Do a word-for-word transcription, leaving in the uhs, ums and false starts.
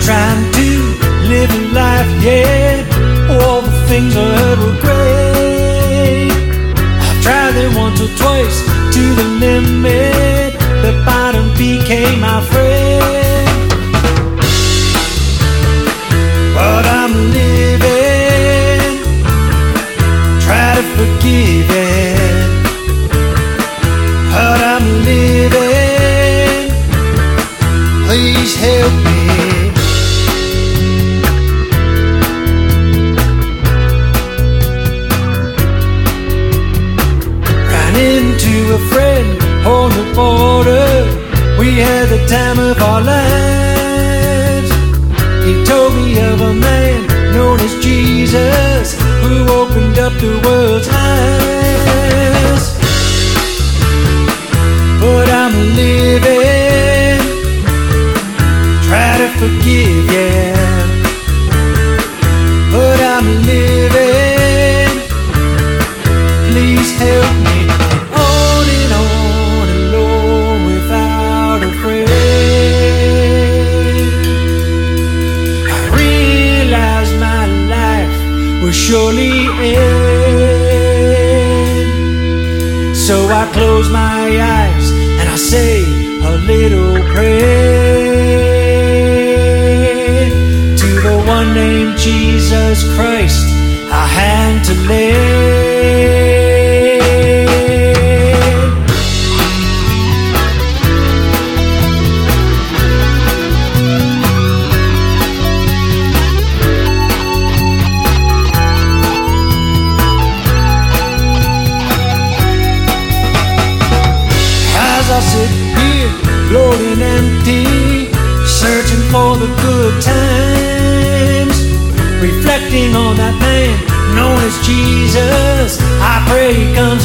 trying to live a life, yeah. All the things I heard were great. I've tried them once or twice to the limit. The bottom became my friend. But I'm living, try to forgive it. But I'm living, please help me. Ran into a friend on the border. We had the time of our lives. He told me of a man known as Jesus, who opened up the world's eyes. But I'm living, try to forgive, yeah. But I'm living, please help me. On and on alone without a friend. I realized my life will surely end. So I close my eyes and I say a little prayer to the one named Jesus Christ, a hand to lend. As I sit here, floating empty, searching for the good times, reflecting on that man known as Jesus, I pray he comes